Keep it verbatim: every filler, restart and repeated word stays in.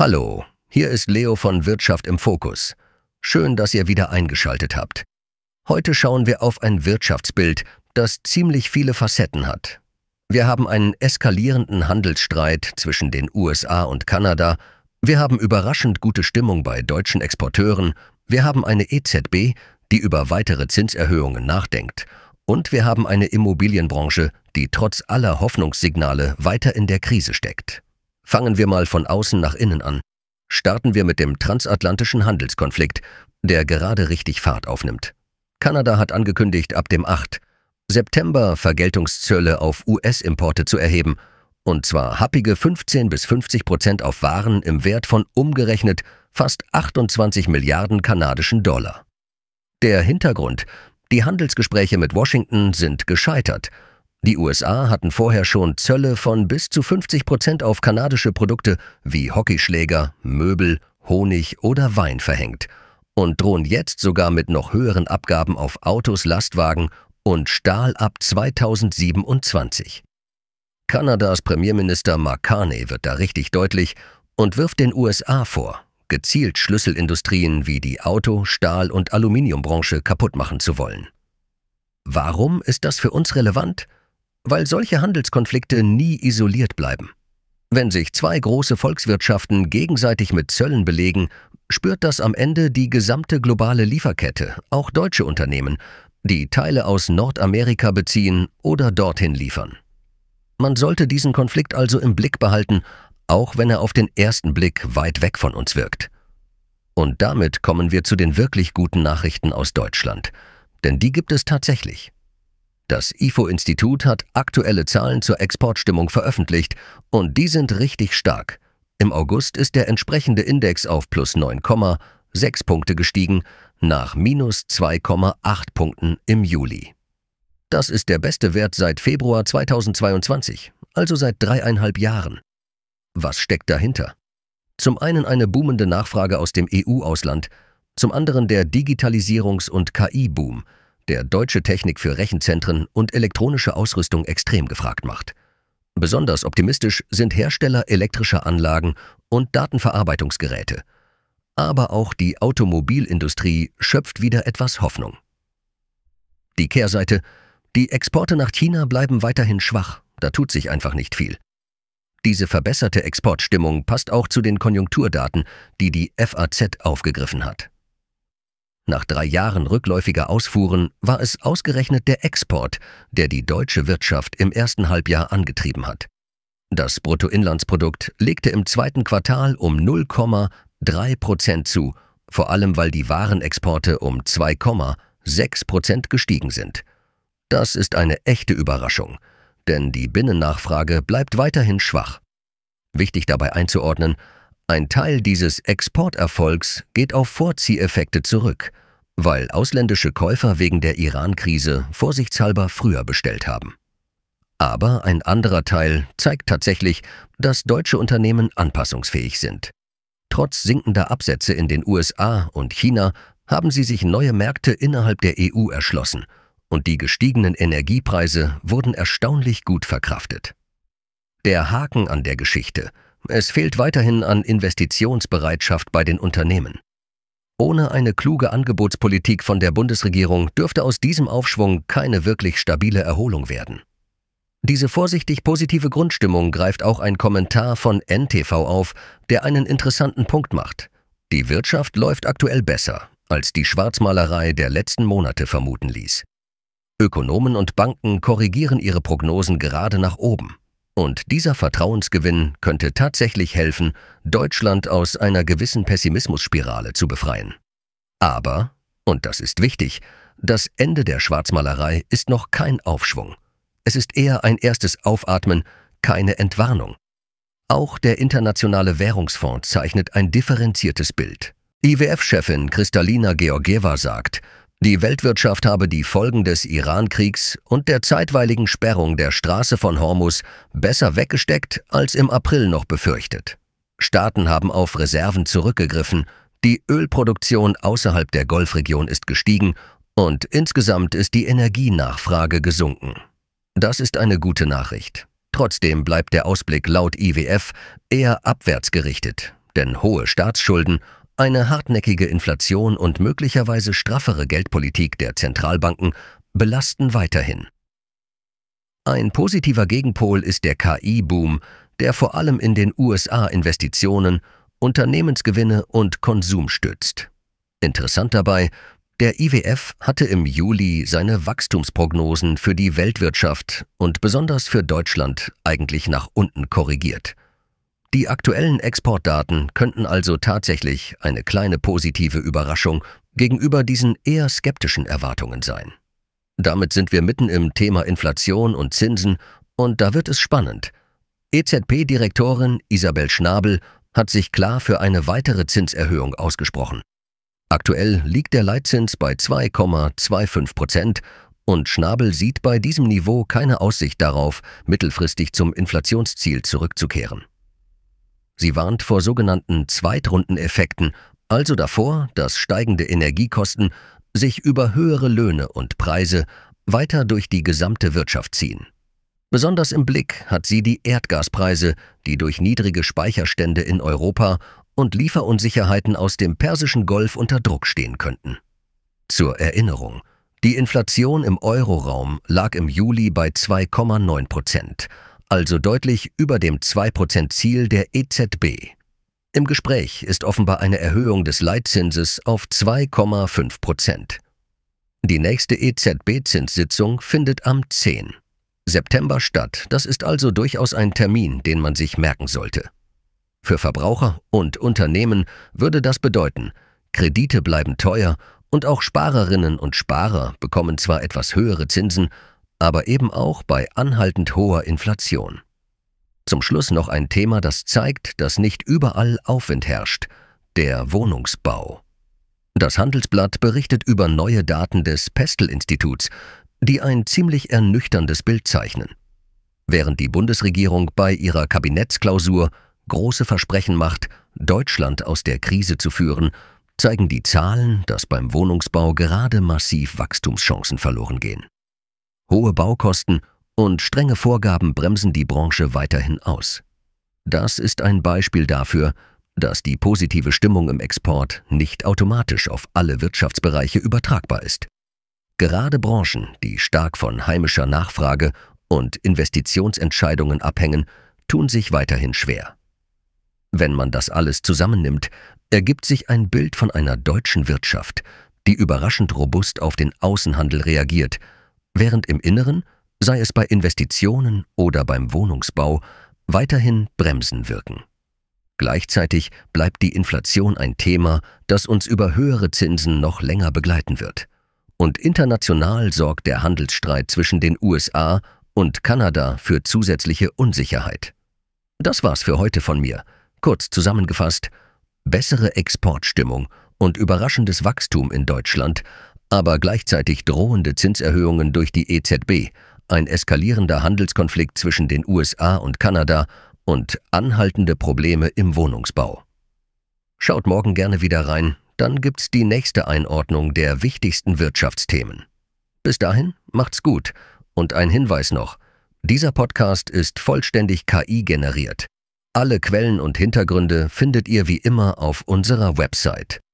Hallo, hier ist Leo von Wirtschaft im Fokus. Schön, dass ihr wieder eingeschaltet habt. Heute schauen wir auf ein Wirtschaftsbild, das ziemlich viele Facetten hat. Wir haben einen eskalierenden Handelsstreit zwischen den U S A und Kanada, wir haben überraschend gute Stimmung bei deutschen Exporteuren, wir haben eine E Z B, die über weitere Zinserhöhungen nachdenkt, und wir haben eine Immobilienbranche, die trotz aller Hoffnungssignale weiter in der Krise steckt. Fangen wir mal von außen nach innen an. Starten wir mit dem transatlantischen Handelskonflikt, der gerade richtig Fahrt aufnimmt. Kanada hat angekündigt, ab dem achten September Vergeltungszölle auf U S-Importe zu erheben, und zwar happige fünfzehn bis fünfzig Prozent auf Waren im Wert von umgerechnet fast achtundzwanzig Milliarden kanadischen Dollar. Der Hintergrund: Die Handelsgespräche mit Washington sind gescheitert. Die U S A hatten vorher schon Zölle von bis zu fünfzig Prozent auf kanadische Produkte wie Hockeyschläger, Möbel, Honig oder Wein verhängt und drohen jetzt sogar mit noch höheren Abgaben auf Autos, Lastwagen und Stahl ab zweitausendsiebenundzwanzig. Kanadas Premierminister Mark Carney wird da richtig deutlich und wirft den U S A vor, gezielt Schlüsselindustrien wie die Auto-, Stahl- und Aluminiumbranche kaputt machen zu wollen. Warum ist das für uns relevant? Weil solche Handelskonflikte nie isoliert bleiben. Wenn sich zwei große Volkswirtschaften gegenseitig mit Zöllen belegen, spürt das am Ende die gesamte globale Lieferkette, auch deutsche Unternehmen, die Teile aus Nordamerika beziehen oder dorthin liefern. Man sollte diesen Konflikt also im Blick behalten, auch wenn er auf den ersten Blick weit weg von uns wirkt. Und damit kommen wir zu den wirklich guten Nachrichten aus Deutschland, denn die gibt es tatsächlich. Das I F O-Institut hat aktuelle Zahlen zur Exportstimmung veröffentlicht und die sind richtig stark. Im August ist der entsprechende Index auf plus neun Komma sechs Punkte gestiegen, nach minus zwei Komma acht Punkten im Juli. Das ist der beste Wert seit Februar zweitausendzweiundzwanzig, also seit dreieinhalb Jahren. Was steckt dahinter? Zum einen eine boomende Nachfrage aus dem E U-Ausland, zum anderen der Digitalisierungs- und K I-Boom, der deutsche Technik für Rechenzentren und elektronische Ausrüstung extrem gefragt macht. Besonders optimistisch sind Hersteller elektrischer Anlagen und Datenverarbeitungsgeräte. Aber auch die Automobilindustrie schöpft wieder etwas Hoffnung. Die Kehrseite: Die Exporte nach China bleiben weiterhin schwach, da tut sich einfach nicht viel. Diese verbesserte Exportstimmung passt auch zu den Konjunkturdaten, die die F A Z aufgegriffen hat. Nach drei Jahren rückläufiger Ausfuhren war es ausgerechnet der Export, der die deutsche Wirtschaft im ersten Halbjahr angetrieben hat. Das Bruttoinlandsprodukt legte im zweiten Quartal um null Komma drei Prozent zu, vor allem weil die Warenexporte um zwei Komma sechs Prozent gestiegen sind. Das ist eine echte Überraschung, denn die Binnennachfrage bleibt weiterhin schwach. Wichtig dabei einzuordnen: Ein Teil dieses Exporterfolgs geht auf Vorzieheffekte zurück, weil ausländische Käufer wegen der Iran-Krise vorsichtshalber früher bestellt haben. Aber ein anderer Teil zeigt tatsächlich, dass deutsche Unternehmen anpassungsfähig sind. Trotz sinkender Absätze in den U S A und China haben sie sich neue Märkte innerhalb der E U erschlossen und die gestiegenen Energiepreise wurden erstaunlich gut verkraftet. Der Haken an der Geschichte: Es fehlt weiterhin an Investitionsbereitschaft bei den Unternehmen. Ohne eine kluge Angebotspolitik von der Bundesregierung dürfte aus diesem Aufschwung keine wirklich stabile Erholung werden. Diese vorsichtig positive Grundstimmung greift auch ein Kommentar von N T V auf, der einen interessanten Punkt macht: Die Wirtschaft läuft aktuell besser, als die Schwarzmalerei der letzten Monate vermuten ließ. Ökonomen und Banken korrigieren ihre Prognosen gerade nach oben. Und dieser Vertrauensgewinn könnte tatsächlich helfen, Deutschland aus einer gewissen Pessimismusspirale zu befreien. Aber, und das ist wichtig, das Ende der Schwarzmalerei ist noch kein Aufschwung. Es ist eher ein erstes Aufatmen, keine Entwarnung. Auch der Internationale Währungsfonds zeichnet ein differenziertes Bild. I W F-Chefin Kristalina Georgieva sagt, die Weltwirtschaft habe die Folgen des Iran-Kriegs und der zeitweiligen Sperrung der Straße von Hormuz besser weggesteckt als im April noch befürchtet. Staaten haben auf Reserven zurückgegriffen, die Ölproduktion außerhalb der Golfregion ist gestiegen und insgesamt ist die Energienachfrage gesunken. Das ist eine gute Nachricht. Trotzdem bleibt der Ausblick laut I W F eher abwärts gerichtet. denn hohe Staatsschulden, eine hartnäckige Inflation und möglicherweise straffere Geldpolitik der Zentralbanken belasten weiterhin. Ein positiver Gegenpol ist der K I-Boom, der vor allem in den U S A Investitionen, Unternehmensgewinne und Konsum stützt. Interessant dabei, der I W F hatte im Juli seine Wachstumsprognosen für die Weltwirtschaft und besonders für Deutschland eigentlich nach unten korrigiert. Die aktuellen Exportdaten könnten also tatsächlich eine kleine positive Überraschung gegenüber diesen eher skeptischen Erwartungen sein. Damit sind wir mitten im Thema Inflation und Zinsen und da wird es spannend. E Z B-Direktorin Isabel Schnabel hat sich klar für eine weitere Zinserhöhung ausgesprochen. Aktuell liegt der Leitzins bei zwei Komma fünfundzwanzig Prozent und Schnabel sieht bei diesem Niveau keine Aussicht darauf, mittelfristig zum Inflationsziel zurückzukehren. Sie warnt vor sogenannten Zweitrundeneffekten, also davor, dass steigende Energiekosten sich über höhere Löhne und Preise weiter durch die gesamte Wirtschaft ziehen. Besonders im Blick hat sie die Erdgaspreise, die durch niedrige Speicherstände in Europa und Lieferunsicherheiten aus dem Persischen Golf unter Druck stehen könnten. Zur Erinnerung: Die Inflation im Euroraum lag im Juli bei zwei Komma neun Prozent, also deutlich über dem zwei Prozent Ziel der E Z B. Im Gespräch ist offenbar eine Erhöhung des Leitzinses auf zwei Komma fünf Prozent. Die nächste E Z B-Zinssitzung findet am zehnten September statt. Das ist also durchaus ein Termin, den man sich merken sollte. Für Verbraucher und Unternehmen würde das bedeuten, Kredite bleiben teuer und auch Sparerinnen und Sparer bekommen zwar etwas höhere Zinsen, aber eben auch bei anhaltend hoher Inflation. Zum Schluss noch ein Thema, das zeigt, dass nicht überall Aufwind herrscht: der Wohnungsbau. Das Handelsblatt berichtet über neue Daten des Pestel-Instituts, die ein ziemlich ernüchterndes Bild zeichnen. Während die Bundesregierung bei ihrer Kabinettsklausur große Versprechen macht, Deutschland aus der Krise zu führen, zeigen die Zahlen, dass beim Wohnungsbau gerade massiv Wachstumschancen verloren gehen. Hohe Baukosten und strenge Vorgaben bremsen die Branche weiterhin aus. Das ist ein Beispiel dafür, dass die positive Stimmung im Export nicht automatisch auf alle Wirtschaftsbereiche übertragbar ist. Gerade Branchen, die stark von heimischer Nachfrage und Investitionsentscheidungen abhängen, tun sich weiterhin schwer. Wenn man das alles zusammennimmt, ergibt sich ein Bild von einer deutschen Wirtschaft, die überraschend robust auf den Außenhandel reagiert, während im Inneren, sei es bei Investitionen oder beim Wohnungsbau, weiterhin Bremsen wirken. Gleichzeitig bleibt die Inflation ein Thema, das uns über höhere Zinsen noch länger begleiten wird. Und international sorgt der Handelsstreit zwischen den U S A und Kanada für zusätzliche Unsicherheit. Das war's für heute von mir. Kurz zusammengefasst: bessere Exportstimmung und überraschendes Wachstum in Deutschland, aber gleichzeitig drohende Zinserhöhungen durch die E Z B, ein eskalierender Handelskonflikt zwischen den U S A und Kanada und anhaltende Probleme im Wohnungsbau. Schaut morgen gerne wieder rein, dann gibt's die nächste Einordnung der wichtigsten Wirtschaftsthemen. Bis dahin, macht's gut. Und ein Hinweis noch: Dieser Podcast ist vollständig K I generiert. Alle Quellen und Hintergründe findet ihr wie immer auf unserer Website.